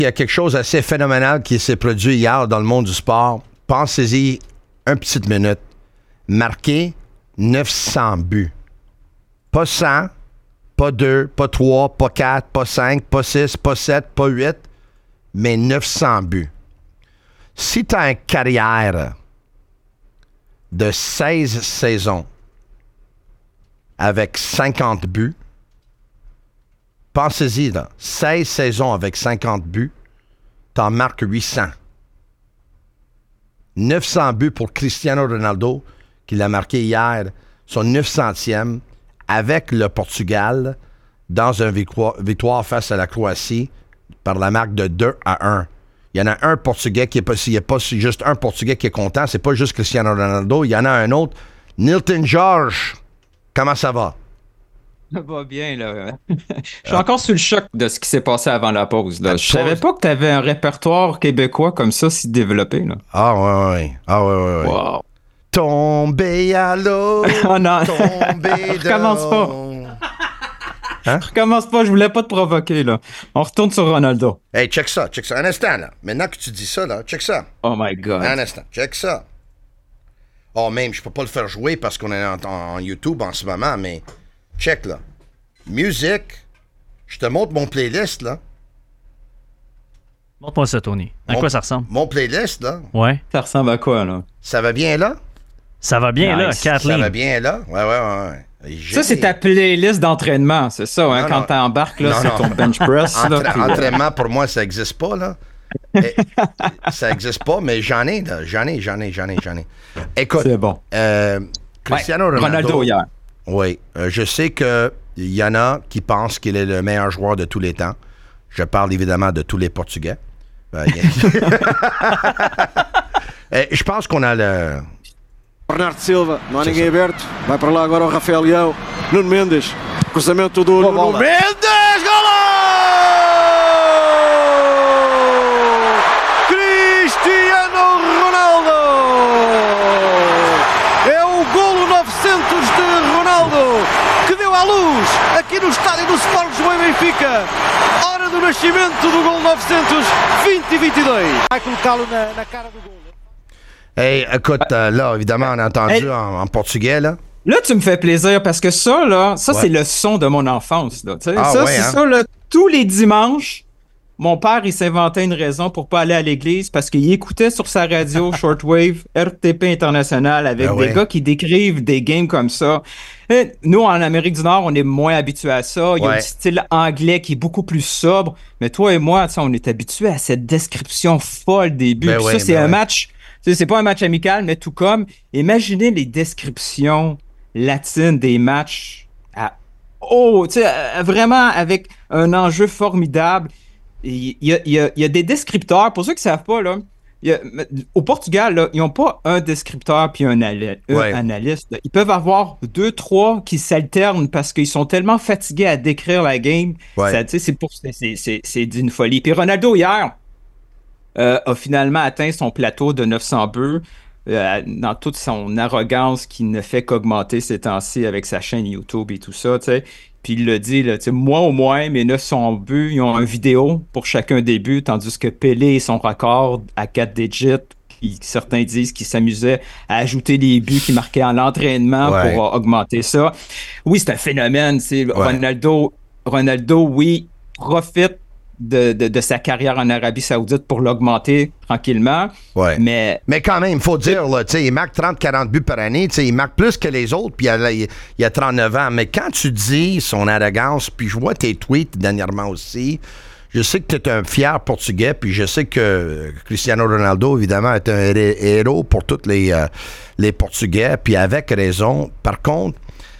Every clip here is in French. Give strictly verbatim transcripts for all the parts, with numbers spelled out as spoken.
Il y a quelque chose d'assez phénoménal qui s'est produit hier dans le monde du sport. Pensez-y une petite minute. Marqué neuf cents buts. Pas cent, pas deux, pas trois, pas quatre, pas cinq, pas six, pas sept, pas huit, mais neuf cents buts. Si tu as une carrière de seize saisons avec cinquante buts, pensez-y, là, seize saisons avec cinquante buts, t'en marques huit cents. neuf cents buts pour Cristiano Ronaldo, qui l'a marqué hier, son neuf centième, avec le Portugal, dans une victoire, victoire face à la Croatie, par la marque de deux à un. Il y en a un Portugais qui est pas, il n'y a pas juste un Portugais qui est content, c'est pas juste Cristiano Ronaldo, il y en a un autre, Nilton George. Comment ça va? Ça va bien, là. Je suis encore sous le choc de ce qui s'est passé avant la pause, là. Je savais pause. pas que tu avais un répertoire québécois comme ça si développé, là. Ah, ouais, ouais. Ah, ouais, ouais, ouais. Wow. Tomber à l'eau. Oh non. Tomber de Recommence pas. Hein? Recommence pas, je voulais pas te provoquer, là. On retourne sur Ronaldo. Hey, check ça, check ça. Un instant, là. Maintenant que tu dis ça, là, check ça. Oh my God. Un instant, check ça. Oh, même, je peux pas le faire jouer parce qu'on est en, en, en YouTube en ce moment, mais check, là. Musique. Je te montre mon playlist, là. Montre-moi ça, Tony. À Mon- quoi ça ressemble? Mon playlist, là. Ouais. Ça ressemble à quoi, là? Ça va bien, là? Ça va bien, là, Nice. quatre Ça va lignes. bien, là? Ouais, ouais, ouais. ouais. J'ai- Ça, c'est ta playlist d'entraînement, c'est ça, hein, Non, quand non. t'embarques, là, Non, c'est non. ton bench press, là, Entra- puis, euh, entraînement, pour moi, ça n'existe pas, là. Et- ça n'existe pas, mais j'en ai, là. J'en ai, j'en ai, j'en ai, j'en ai. Écoute, c'est bon. euh, Cristiano Ouais, Ronaldo. Ronaldo hier. Oui, euh, je sais qu'il y en a qui pensent qu'il est le meilleur joueur de tous les temps. Je parle évidemment de tous les Portugais. Euh, y a- Euh, je pense qu'on a le... Bernardo Silva, não há ninguém aberto. Vai para lá agora o Rafael Leão. Nuno Mendes, cruzamento do Nuno bola. Mendes, golo! Cristiano Ronaldo! É o golo novecentos de Ronaldo que deu à luz aqui no estádio do Sport Lisboa e Benfica. Hora do nascimento do golo novecentos vinte e vinte e dois. Vai colocá-lo na, na cara do golo. Hey, écoute, euh, là, évidemment, on a entendu Hey. en, en portugais, là. Là, tu me fais plaisir parce que ça, là, ça, Ouais. c'est le son de mon enfance, là. Tu sais, Ah ça, ouais, c'est hein? ça, là. Tous les dimanches, mon père, il s'inventait une raison pour pas aller à l'église parce qu'il écoutait sur sa radio shortwave R T P International avec Ben des ouais. gars qui décrivent des games comme ça. Et nous, en Amérique du Nord, on est moins habitués à ça. Il y a Ouais. le style anglais qui est beaucoup plus sobre. Mais toi et moi, tu sais, on est habitués à cette description folle des buts. Ben Puis ouais, ça, c'est ben un ouais. match... Tu sais, c'est pas un match amical, mais tout comme, imaginez les descriptions latines des matchs à, oh, tu sais, euh, vraiment avec un enjeu formidable. Il y a, il y a- il y a des descripteurs, pour ceux qui ne savent pas, là, il y a- au Portugal, là, ils n'ont pas un descripteur puis un, ali- un Ouais. analyste. Là. Ils peuvent avoir deux, trois qui s'alternent parce qu'ils sont tellement fatigués à décrire la game. Ouais. Ça, tu sais, c'est pour- c'est- c'est- c'est- c'est d'une folie. Puis Ronaldo, hier, euh, a finalement atteint son plateau de neuf cents buts euh, dans toute son arrogance qui ne fait qu'augmenter ces temps-ci avec sa chaîne YouTube et tout ça, tu sais. Puis il le dit, là, tu sais, moi au moins, mes neuf cents buts, ils ont une vidéo pour chacun des buts, tandis que Pelé et son record à quatre digits, qui, certains disent qu'il s'amusait à ajouter les buts qu'il marquait en l'entraînement Ouais. pour euh, augmenter ça. Oui, c'est un phénomène, c'est Ouais. Ronaldo, Ronaldo, oui, profite de, de, de sa carrière en Arabie Saoudite pour l'augmenter tranquillement. Ouais. Mais Mais quand même, il faut dire, là, tu sais, il marque trente à quarante buts par année, tu sais, il marque plus que les autres, puis il a, il il a trente-neuf ans. Mais quand tu dis son arrogance, puis je vois tes tweets dernièrement aussi, je sais que tu es un fier Portugais, puis je sais que Cristiano Ronaldo, évidemment, est un hé- héros pour tous les, euh, les Portugais, puis avec raison. Par contre,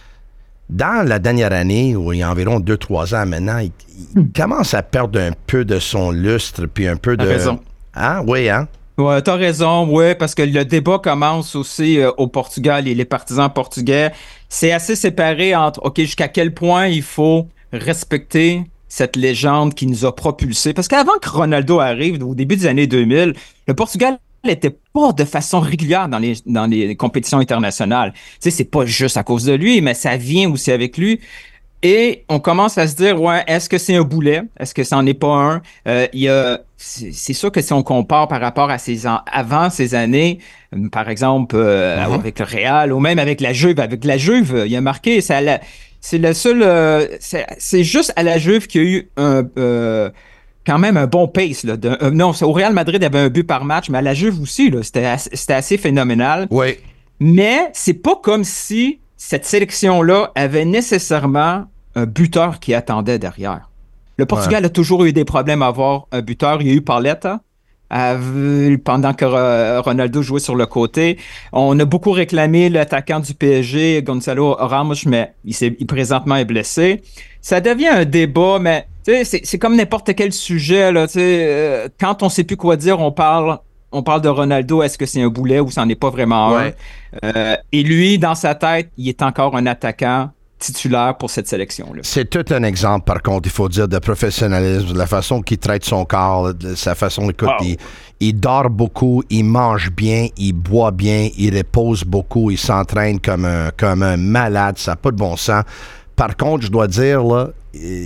dans la dernière année, ou il y a environ deux trois ans maintenant, il, il commence à perdre un peu de son lustre, puis un peu de... T'as raison. Hein? Oui, hein? ouais, t'as raison, ouais, parce que le débat commence aussi euh, au Portugal et les partisans portugais. C'est assez séparé entre, OK, jusqu'à quel point il faut respecter cette légende qui nous a propulsés. Parce qu'avant que Ronaldo arrive, au début des années deux mille, le Portugal n'était pas de façon régulière dans les, dans les compétitions internationales. Tu sais, c'est pas juste à cause de lui, mais ça vient aussi avec lui. Et on commence à se dire, ouais, est-ce que c'est un boulet? Est-ce que ça n'en est pas un? Euh, il y a, c'est, c'est sûr que si on compare par rapport à ses an- avant ces années, euh, par exemple euh, Mm-hmm. avec le Real ou même avec la Juve, avec la Juve, euh, il a marqué, c'est, à la- c'est le seul, euh, c'est, c'est juste à la Juve qu'il y a eu un, euh, quand même un bon pace. Là, de, euh, non, c'est- au Real Madrid, il y avait un but par match, mais à la Juve aussi, là, c'était, assez, c'était assez phénoménal. Oui. Mais c'est pas comme si cette sélection-là avait nécessairement un buteur qui attendait derrière. Le Portugal Ouais. a toujours eu des problèmes à avoir un buteur. Il y a eu Pauleta euh, pendant que euh, Ronaldo jouait sur le côté. On a beaucoup réclamé l'attaquant du P S G, Gonzalo Ramos, mais il, s'est, il présentement est blessé. Ça devient un débat, mais tu sais, c'est, c'est comme n'importe quel sujet. Là, tu sais, euh, quand on ne sait plus quoi dire, on parle, on parle de Ronaldo. Est-ce que c'est un boulet ou ça n'en est pas vraiment Ouais. un? Euh, et lui, dans sa tête, il est encore un attaquant titulaire pour cette sélection-là. C'est tout un exemple, par contre, il faut dire, de professionnalisme, de la façon qu'il traite son corps, de sa façon, écoute, Wow. il, il dort beaucoup, il mange bien, il boit bien, il repose beaucoup, il s'entraîne comme un, comme un malade, ça n'a pas de bon sens. Par contre, je dois dire, là, eh,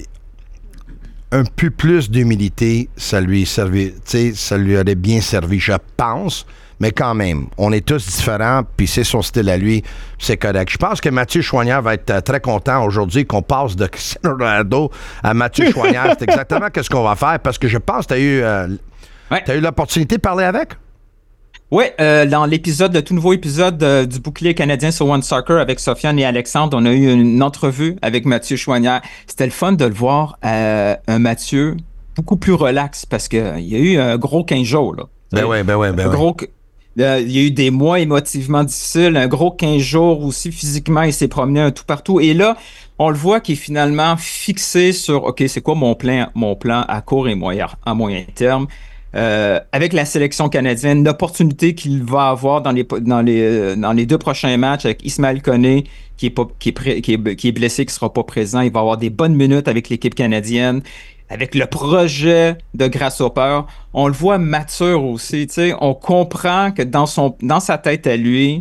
un peu plus d'humilité, ça lui servi, tu sais, ça lui aurait bien servi, je pense. Mais quand même, on est tous différents, puis c'est son style à lui, c'est correct. Je pense que Mathieu Choignard va être euh, très content aujourd'hui qu'on passe de Cristiano Ronaldo à Mathieu Choignard. C'est exactement ce qu'on va faire, parce que je pense que tu as eu, euh, Ouais. t'as eu l'opportunité de parler avec. Oui, euh, dans l'épisode, le tout nouveau épisode euh, du bouclier canadien sur One Soccer avec Sofiane et Alexandre, on a eu une entrevue avec Mathieu Choignard. C'était le fun de le voir, euh, un Mathieu beaucoup plus relax, parce qu'il y a eu un gros quinze jours. Là. Ben oui, ben oui, ben Un oui. gros, euh, il y a eu des mois émotivement difficiles, un gros quinze jours aussi physiquement, il s'est promené un tout partout. Et là, on le voit qu'il est finalement fixé sur, OK, c'est quoi mon plan, mon plan à court et moyen, à moyen terme. Euh, avec la sélection canadienne, l'opportunité qu'il va avoir dans les, dans les, euh, dans les deux prochains matchs avec Ismaël Koné, qui est, pas, qui, est pré, qui, est, qui est blessé, qui ne sera pas présent. Il va avoir des bonnes minutes avec l'équipe canadienne. Avec le projet de Grasshopper, on le voit mature aussi. Tu sais, on comprend que dans, son, dans sa tête à lui,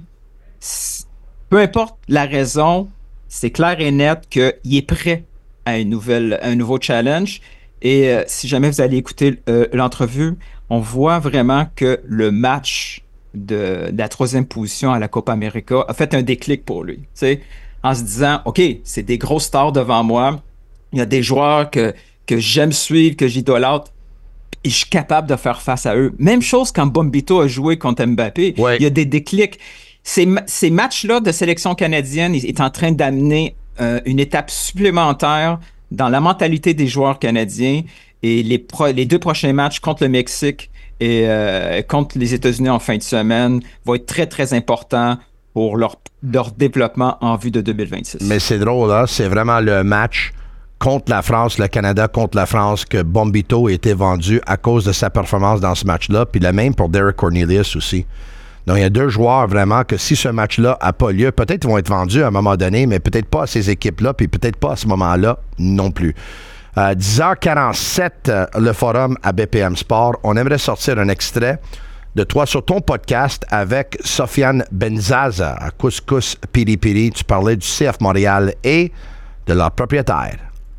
peu importe la raison, c'est clair et net qu'il est prêt à, une nouvelle, à un nouveau challenge. Et euh, si jamais vous allez écouter euh, l'entrevue, on voit vraiment que le match de, de la troisième position à la Copa América a fait un déclic pour lui. Tu sais, en se disant, OK, c'est des grosses stars devant moi. Il y a des joueurs que, que j'aime suivre, que j'idolâtre. Et je suis capable de faire face à eux. Même chose quand Bombito a joué contre Mbappé. Ouais. Il y a des déclics. Ces, ces matchs-là de sélection canadienne, il est en train d'amener euh, une étape supplémentaire dans la mentalité des joueurs canadiens. Et les, pro- les deux prochains matchs contre le Mexique et euh, contre les États-Unis en fin de semaine vont être très, très importants pour leur, leur développement en vue de deux mille vingt-six. Mais c'est drôle, là, c'est vraiment le match contre la France, le Canada contre la France, que Bombito a été vendu à cause de sa performance dans ce match-là, puis la même pour Derek Cornelius aussi. Donc, il y a deux joueurs vraiment que si ce match-là n'a pas lieu, peut-être ils vont être vendus à un moment donné, mais peut-être pas à ces équipes-là, puis peut-être pas à ce moment-là non plus. Euh, dix heures quarante-sept, euh, le forum à B P M Sport. On aimerait sortir un extrait de toi sur ton podcast avec Sofiane Benzaza à Couscous Piri Piri. Tu parlais du C F Montréal et de leur propriétaire.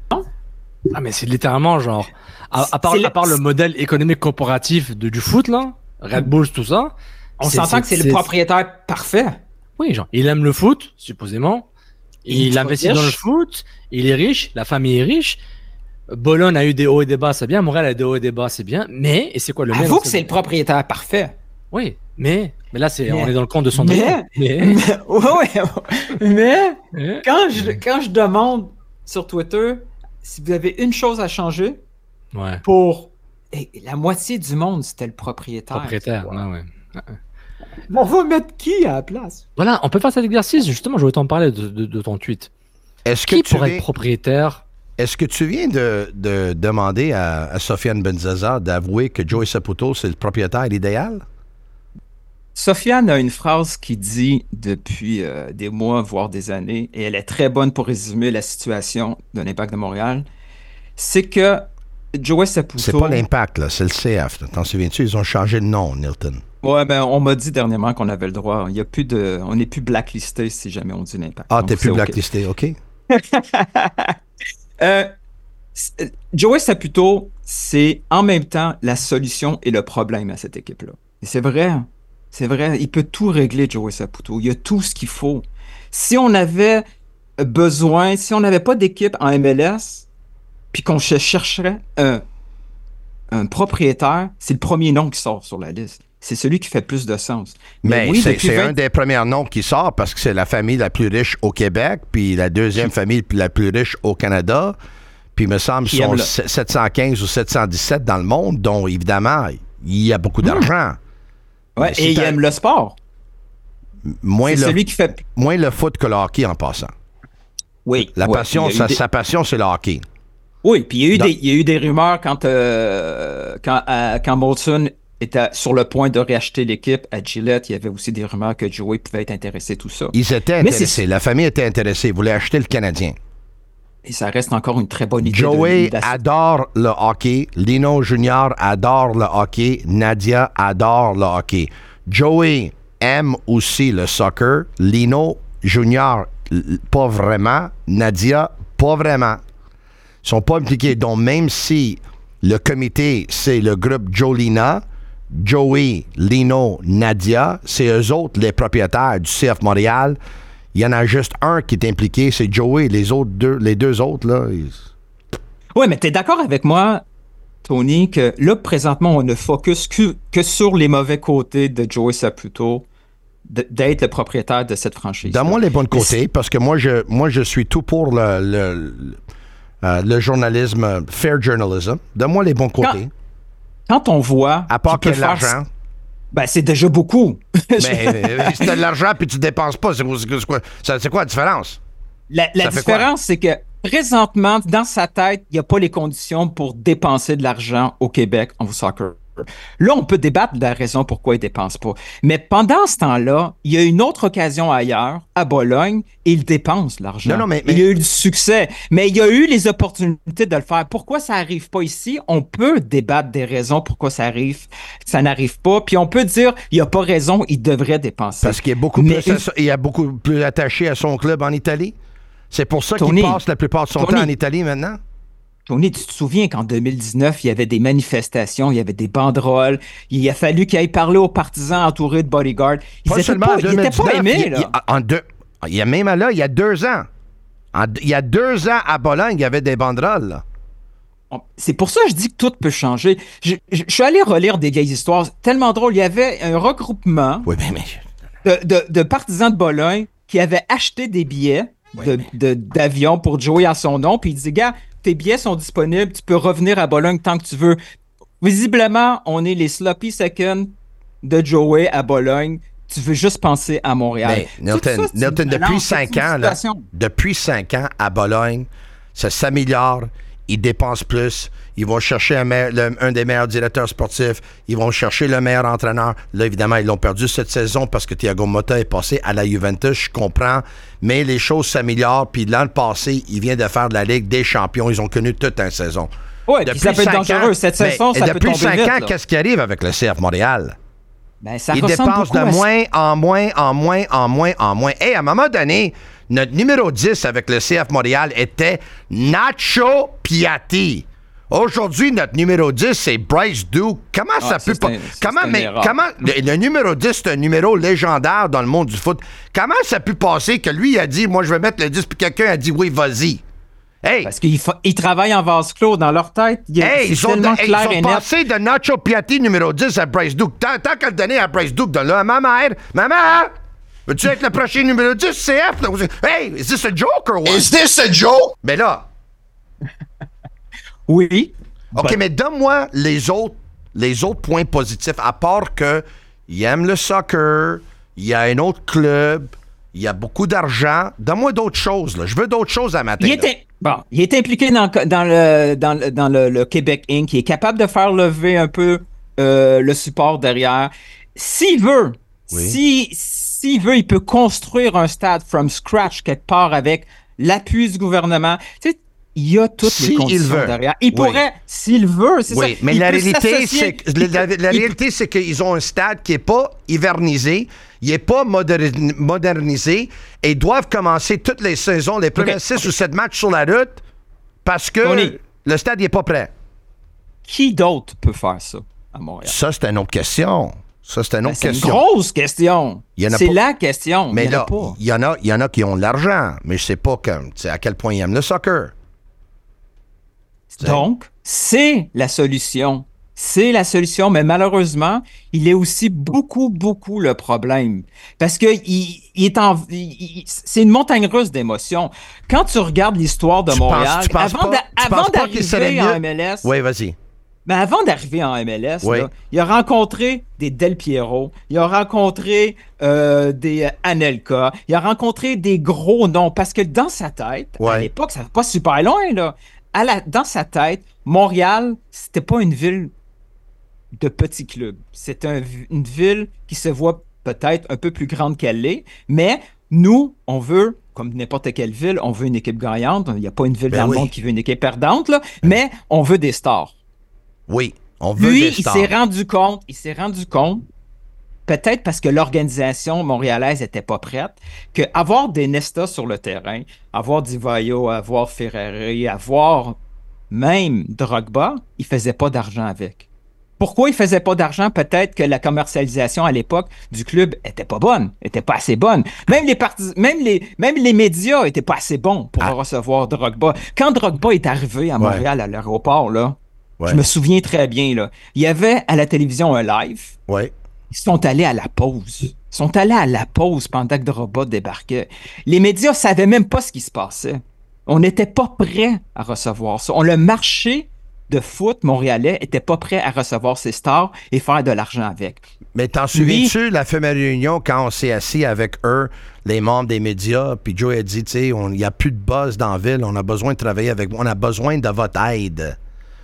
Ah, mais c'est littéralement genre, à, à, part, C'est le- à part le modèle économique corporatif de, du foot, là, Red Bull, tout ça. On s'entend que c'est le propriétaire parfait. Oui, genre, il aime le foot, supposément. Il, Il investit est dans le riche. foot, il est riche, la famille est riche. Bologne a eu des hauts et des bas, c'est bien. Montréal a eu des hauts et des bas, c'est bien. Mais, et c'est quoi le mais Avoue que c'est le propriétaire parfait. Oui, mais, mais là, c'est, Mais- on est dans le compte de son mais- mais, Mais, ouais, ouais. mais mais- quand, je, quand je demande sur Twitter si vous avez une chose à changer ouais, pour et la moitié du monde, c'était le propriétaire. propriétaire, ouais, ouais. On va mettre qui à la place? Voilà, on peut faire cet exercice, justement, je voulais t'en parler de, de, de ton tweet. Est-ce que Qui tu pourrait viens, être propriétaire? est-ce que tu viens de, de demander à, à Sofiane Benzaza d'avouer que Joey Saputo, c'est le propriétaire idéal? Sofiane a une phrase qui dit depuis euh, des mois, voire des années, et elle est très bonne pour résumer la situation de l'Impact de Montréal, c'est que Joey Saputo... C'est pas l'Impact, là, c'est le C F. là. T'en souviens-tu? Ils ont changé de nom, Nilton. Ouais, ben, on m'a dit dernièrement qu'on avait le droit. Il y a plus de... On n'est plus blacklisté si jamais on dit l'Impact. Ah, Donc, t'es c'est plus OK. blacklisté, OK? Euh, Joey Saputo, c'est en même temps la solution et le problème à cette équipe-là. Et c'est vrai, c'est vrai, il peut tout régler, Joey Saputo. Il y a tout ce qu'il faut. Si on avait besoin, si on n'avait pas d'équipe en M L S, puis qu'on chercherait un, un propriétaire, c'est le premier nom qui sort sur la liste. C'est celui qui fait plus de sens. Mais, Mais oui, c'est, c'est vingt... un des premiers noms qui sort parce que c'est la famille la plus riche au Québec, puis la deuxième famille la plus riche au Canada. Puis il me semble qu'ils sont le... sept cent quinze ou sept cent dix-sept dans le monde, dont évidemment, il y a beaucoup d'argent. Mmh. Ouais, et il aime le sport. Moins c'est le, celui qui fait... moins le foot que le hockey en passant. Oui. La ouais, passion, sa, des... sa passion, c'est le hockey. Oui, puis il y a eu, Dans... des, il y a eu des rumeurs quand, euh, quand, euh, quand Molson était sur le point de réacheter l'équipe à Gillette. Il y avait aussi des rumeurs que Joey pouvait être intéressé, tout ça. Ils étaient intéressés. La famille était intéressée. Ils voulaient acheter le Canadien. Et ça reste encore une très bonne idée. Joey de... adore le hockey. Lino Junior adore le hockey. Nadia adore le hockey. Joey aime aussi le soccer. Lino Junior, pas vraiment. Nadia, pas vraiment. Ils sont pas impliqués. Donc, même si le comité, c'est le groupe Jolina, Joey, Lino, Nadia, c'est eux autres les propriétaires du C F Montréal. Il y en a juste un qui est impliqué, c'est Joey. Les autres deux, les deux autres, là... Ils... Oui, mais tu es d'accord avec moi, Tony, que là, présentement, on ne focus que, que sur les mauvais côtés de Joey Saputo, de, d'être le propriétaire de cette franchise. Donne-moi les bons côtés, parce que moi, je, moi, je suis tout pour le, le, le, euh, le journalisme, fair journalism. Donne-moi les bons côtés. Quand, quand on voit... À part qu'il y a de l'argent... Ben, c'est déjà beaucoup. Mais si tu as de l'argent puis tu ne dépenses pas, c'est, c'est, quoi, c'est quoi la différence? La, la différence, c'est que présentement, dans sa tête, il n'y a pas les conditions pour dépenser de l'argent au Québec en soccer. Là, on peut débattre de la raison pourquoi il ne dépense pas. Mais pendant ce temps-là, il y a une autre occasion ailleurs, à Bologne, et il dépense l'argent. Non, non, mais, mais... Il y a eu du succès, mais il y a eu les opportunités de le faire. Pourquoi ça n'arrive pas ici? On peut débattre des raisons pourquoi ça arrive, ça n'arrive pas, puis on peut dire, il n'y a pas raison, il devrait dépenser. Parce qu'il est beaucoup, mais plus, une... il est beaucoup plus attaché à son club en Italie? C'est pour ça Tony, qu'il passe la plupart de son Tony, temps en Italie maintenant? Tony, tu te souviens qu'en deux mille dix-neuf, il y avait des manifestations, il y avait des banderoles, il a fallu qu'il aille parler aux partisans entourés de bodyguards. Ils pas seulement pas, en deux mille dix-neuf, ils n'étaient pas aimés, il, là. Il, en deux, il y a même là, il y a deux ans. En, il y a deux ans, à Bologne, il y avait des banderoles, là. C'est pour ça que je dis que tout peut changer. Je, je, je suis allé relire des vieilles histoires. Tellement drôle. Il y avait un regroupement oui, mais, de, mais... de, de partisans de Bologne qui avaient acheté des billets oui, de, mais... de, d'avion pour Joey à son nom. Puis il dit, gars, tes billets sont disponibles, tu peux revenir à Bologne tant que tu veux. Visiblement, on est les sloppy seconds de Joey à Bologne. Tu veux juste penser à Montréal. Mais, Nilton, ça, Nilton depuis cinq ans, là, depuis cinq ans, à Bologne, ça s'améliore, ils dépensent plus, ils vont chercher un, me- le, un des meilleurs directeurs sportifs, ils vont chercher le meilleur entraîneur. Là, évidemment, ils l'ont perdu cette saison parce que Thiago Motta est passé à la Juventus, je comprends, mais les choses s'améliorent, puis l'an passé, il vient de faire de la Ligue des champions, ils ont connu toute une saison. Oui, puis ça peut être dangereux, cette saison, ça peut tomber vite. Depuis cinq ans, là. Qu'est-ce qui arrive avec le C F Montréal? Ben, ça ils dépensent de moins en moins, en moins, en moins, en moins. Hey, à un moment donné, notre numéro dix avec le C F Montréal était Nacho Piatti. Aujourd'hui, notre numéro dix, c'est Bryce Duke. Comment ah, ça, ça peut pas... Un, comment, mais, comment le, le numéro dix, c'est un numéro légendaire dans le monde du foot. Comment ça peut passer que lui a dit, moi, je vais mettre le dix, puis quelqu'un a dit, oui, vas-y. Hey. Parce qu'ils fa- ils travaillent en vase clos dans leur tête. Il hey, ils sont, de, hey, ils sont passés de Nacho Piatti numéro dix à Bryce Duke. Tant, tant qu'à le donner à Bryce Duke, donne-le à ma mère. Maman, veux-tu être le prochain numéro dix C F? Hey, is this a joke or what? Is this a joke? Mais là... oui. OK, but... mais donne-moi les autres, les autres points positifs, à part que il aime le soccer, il y a un autre club, il y a beaucoup d'argent. Donne-moi d'autres choses, là. Je veux d'autres choses à matin. Il était, bon, il est impliqué dans, dans, le, dans, le, dans le, le Québec Incorporé. Il est capable de faire lever un peu euh, le support derrière. S'il veut, oui. si, s'il veut, il peut construire un stade from scratch quelque part avec l'appui du gouvernement. Tu sais, il y a toutes si les conditions il derrière. Il oui. pourrait, s'il veut, c'est oui, ça. Mais la réalité, c'est que, la, la, la il, réalité, c'est qu'ils ont un stade qui n'est pas hivernisé, il n'est pas moderni- modernisé, et ils doivent commencer toutes les saisons, les premiers okay. six okay. ou sept matchs sur la route, Parce que Tony, le stade n'est pas prêt. qui d'autre peut faire ça à Montréal? Ça, c'est une autre question. Ça, c'est une Ben, autre c'est une question. grosse question. Il y en a C'est pas- la question. Mais il y en a là, pas. il y en a, il y en a qui ont de l'argent, mais je sais pas comme, tu sais, à quel point ils aiment le soccer. Donc, c'est la solution. C'est la solution, mais malheureusement, il est aussi beaucoup, beaucoup le problème. Parce que il, il est en, il- il- c'est une montagne russe d'émotions. Quand tu regardes l'histoire de Tu Montréal, penses- tu penses avant, pas- d'a- tu avant penses pas qu'il serait d'arriver en mieux- M L S, Oui, vas-y. mais avant d'arriver en M L S, Oui. là, il a rencontré des Del Piero, il a rencontré euh, des Anelka, il a rencontré des gros noms, parce que dans sa tête, à Ouais. l'époque, ça va pas super loin, là, à la, dans sa tête, Montréal, c'était pas une ville de petits clubs. C'est un- une ville qui se voit peut-être un peu plus grande qu'elle l'est, mais nous, on veut, comme n'importe quelle ville, on veut une équipe gagnante. Il n'y a pas une ville Ben dans oui. le monde qui veut une équipe perdante, là, mais on veut des stars. Oui, on veut Lui, des il stars. s'est rendu compte, il s'est rendu compte, peut-être parce que l'organisation montréalaise n'était pas prête, que avoir des Nesta sur le terrain, avoir Divayo, avoir Ferrari, avoir même Drogba, il faisait pas d'argent avec. Pourquoi il faisait pas d'argent? Peut-être que la commercialisation à l'époque du club était pas bonne, était pas assez bonne. Même les partis, même les, même les médias étaient pas assez bons pour Ah. recevoir Drogba. Quand Drogba est arrivé à Montréal à l'aéroport, là, Ouais. je me souviens très bien, là, il y avait à la télévision un live. Oui. Ils sont allés à la pause. Ils sont allés à la pause pendant que Drogba débarquait. Les médias savaient même pas ce qui se passait. On n'était pas prêt à recevoir ça. On le marché de foot montréalais était pas prêt à recevoir ses stars et faire de l'argent avec. Mais t'en Lui- souviens-tu, la fameuse réunion, quand on s'est assis avec eux, les membres des médias, puis Joe a dit, tu sais, il n'y a plus de buzz dans la ville, on a besoin de travailler avec vous, on a besoin de votre aide.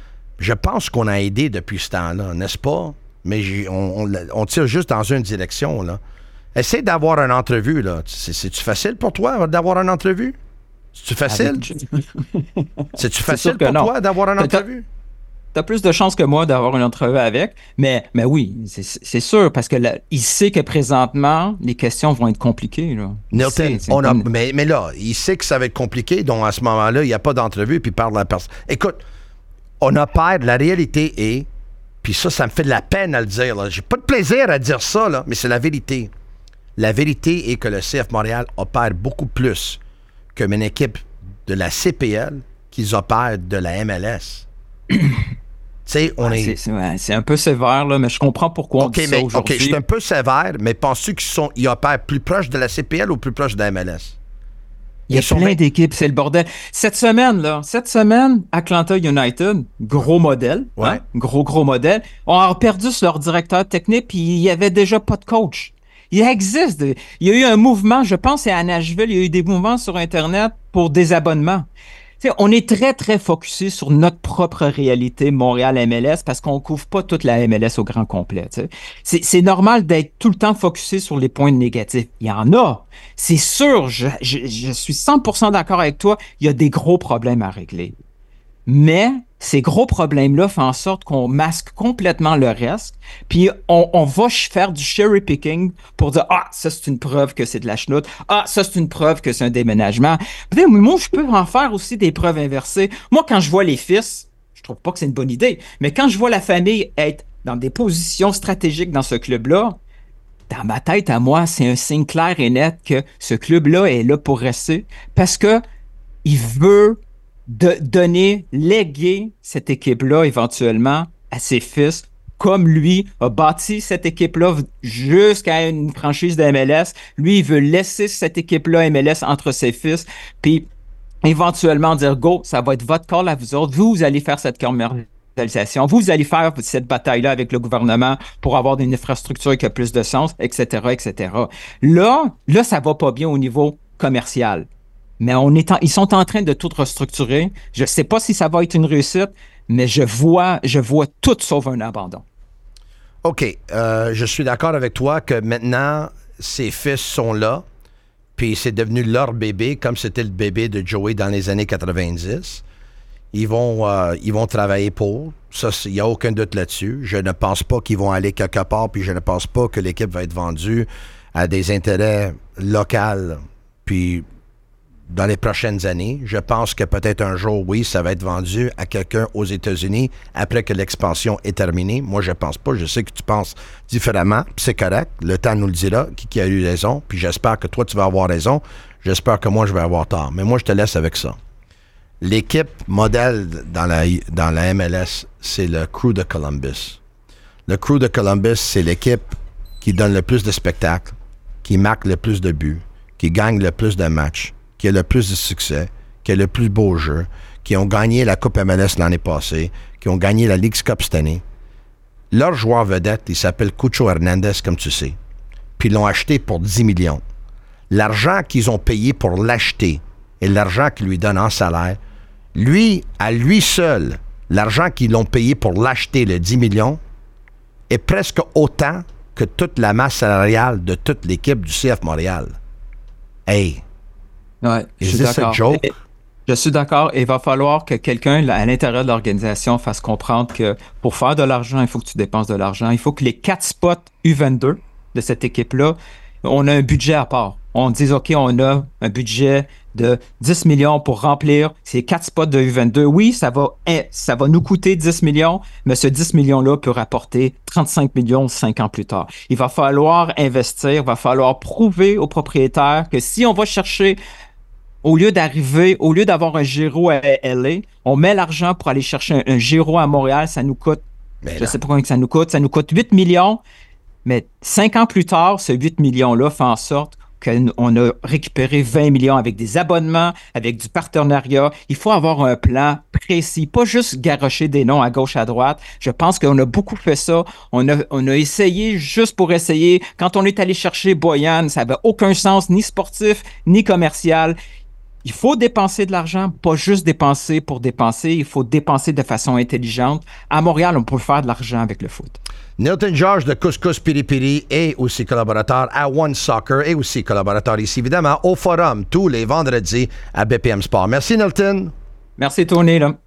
Je pense qu'on a aidé depuis ce temps-là, n'est-ce pas? Mais j'ai- on, on- on tire juste dans une direction, là. Essaye d'avoir une entrevue, là. C'est- C'est-tu facile pour toi d'avoir une entrevue? C'est-tu facile? Avec- C'est-tu sûr facile que pour non. toi d'avoir une T'as- entrevue? T'as plus de chances que moi d'avoir une entrevue avec, mais, mais oui, c'est- c'est sûr, parce que là, il sait que présentement, les questions vont être compliquées. Là. Il Nilton, sait, c'est on a, comme- mais, mais là, il sait que ça va être compliqué, donc à ce moment-là, il n'y a pas d'entrevue, puis il parle à la personne. Écoute, on a peur, la réalité est, puis ça, ça me fait de la peine à le dire, là. J'ai pas de plaisir à dire ça, là, mais c'est la vérité. La vérité est que le C F Montréal opère beaucoup plus comme une équipe de la C P L qu'ils opèrent de la M L S. Tu sais, on Ouais, est... c'est- c'est ouais, c'est un peu sévère, là, mais je comprends pourquoi on OK, dit ça mais OK, aujourd'hui. je suis un peu sévère, mais penses-tu qu'ils sont, ils opèrent plus proche de la C P L ou plus proche de la M L S? Il y a Ils sont plein bien- d'équipes, c'est le bordel. Cette semaine, là, cette semaine, Atlanta United, gros modèle, Ouais. hein, gros, gros modèle, ont perdu sur leur directeur technique, puis il n'y avait déjà pas de coach. Il existe, des- il y a eu un mouvement, je pense, c'est à Nashville, il y a eu des mouvements sur Internet pour des abonnements. Tu sais, on est très, très focusé sur notre propre réalité Montréal M L S parce qu'on ne couvre pas toute la M L S au grand complet. tu sais. C'est, c'est normal d'être tout le temps focusé sur les points négatifs. Il y en a. C'est sûr, je, je, je suis cent pour cent d'accord avec toi, il y a des gros problèmes à régler. Mais ces gros problèmes-là font en sorte qu'on masque complètement le reste, puis on, on va ch- faire du cherry picking pour dire « Ah, ça c'est une preuve que c'est de la chenoute. Ah, ça c'est une preuve que c'est un déménagement. » Puis, moi, je peux en faire aussi des preuves inversées. Moi, quand je vois les fils, je trouve pas que c'est une bonne idée, mais quand je vois la famille être dans des positions stratégiques dans ce club-là, dans ma tête à moi, c'est un signe clair et net que ce club-là est là pour rester parce que il veut de donner, léguer cette équipe-là éventuellement à ses fils, comme lui a bâti cette équipe-là jusqu'à une franchise de M L S. Lui, il veut laisser cette équipe-là M L S entre ses fils, puis éventuellement dire « Go, ça va être votre call à vous autres. Vous, vous allez faire cette commercialisation. Vous, vous allez faire cette bataille-là avec le gouvernement pour avoir une infrastructure qui a plus de sens, et cetera, et cetera » Là, là, ça va pas bien au niveau commercial. Mais on est en- ils sont en train de tout restructurer. Je ne sais pas si ça va être une réussite, mais je vois, je vois tout sauf un abandon. OK, euh, je suis d'accord avec toi que maintenant, ses fils sont là, puis c'est devenu leur bébé, comme c'était le bébé de Joey dans les années quatre-vingt-dix. Ils vont, euh, ils vont travailler pour. Ça, il n'y a aucun doute là-dessus. Je ne pense pas qu'ils vont aller quelque part, puis je ne pense pas que l'équipe va être vendue à des intérêts locaux. Puis dans les prochaines années. Je pense que peut-être un jour, oui, ça va être vendu à quelqu'un aux États-Unis après que l'expansion est terminée. Moi, je pense pas. Je sais que tu penses différemment. C'est correct. Le temps nous le dira qui, qui a eu raison. Puis j'espère que toi, tu vas avoir raison. J'espère que moi, je vais avoir tort. Mais moi, je te laisse avec ça. L'équipe modèle dans la, dans la M L S, c'est le Crew de Columbus. Le Crew de Columbus, c'est l'équipe qui donne le plus de spectacles, qui marque le plus de buts, qui gagne le plus de matchs, qui a le plus de succès, qui a le plus beau jeu, qui ont gagné la Coupe M L S l'année passée, qui ont gagné la Leagues Cup cette année. Leur joueur vedette, il s'appelle Cucho Hernandez, comme tu sais. Puis ils l'ont acheté pour dix millions. L'argent qu'ils ont payé pour l'acheter et l'argent qu'ils lui donnent en salaire, lui, à lui seul, l'argent qu'ils l'ont payé pour l'acheter, le dix millions, est presque autant que toute la masse salariale de toute l'équipe du C F Montréal. Hey! Ouais, je suis d'accord. Et, je suis d'accord. Et il va falloir que quelqu'un à l'intérieur de l'organisation fasse comprendre que pour faire de l'argent, il faut que tu dépenses de l'argent. Il faut que les quatre spots U vingt-deux de cette équipe-là, on a un budget à part. On dit, OK, on a un budget de dix millions pour remplir ces quatre spots de U vingt-deux. Oui, ça va, ça va nous coûter dix millions, mais ce dix millions-là peut rapporter trente-cinq millions cinq ans plus tard. Il va falloir investir, il va falloir prouver aux propriétaires que si on va chercher, au lieu d'arriver, au lieu d'avoir un Giro à L A, on met l'argent pour aller chercher un, un Giro à Montréal, ça nous coûte, mais je ne sais pas combien que ça nous coûte, ça nous coûte huit millions, mais cinq ans plus tard, ce huit millions-là fait en sorte qu'on a récupéré vingt millions avec des abonnements, avec du partenariat. Il faut avoir un plan précis, pas juste garrocher des noms à gauche, à droite. Je pense qu'on a beaucoup fait ça. On a, on a essayé juste pour essayer. Quand on est allé chercher Boyan, ça n'avait aucun sens, ni sportif, ni commercial. Il faut dépenser de l'argent, pas juste dépenser pour dépenser. Il faut dépenser de façon intelligente. À Montréal, on peut faire de l'argent avec le foot. Nilton George de Couscous Piri Piri est aussi collaborateur à One Soccer et aussi collaborateur ici, évidemment, au Forum, tous les vendredis à B P M Sport. Merci, Nilton. Merci, Tony. Là.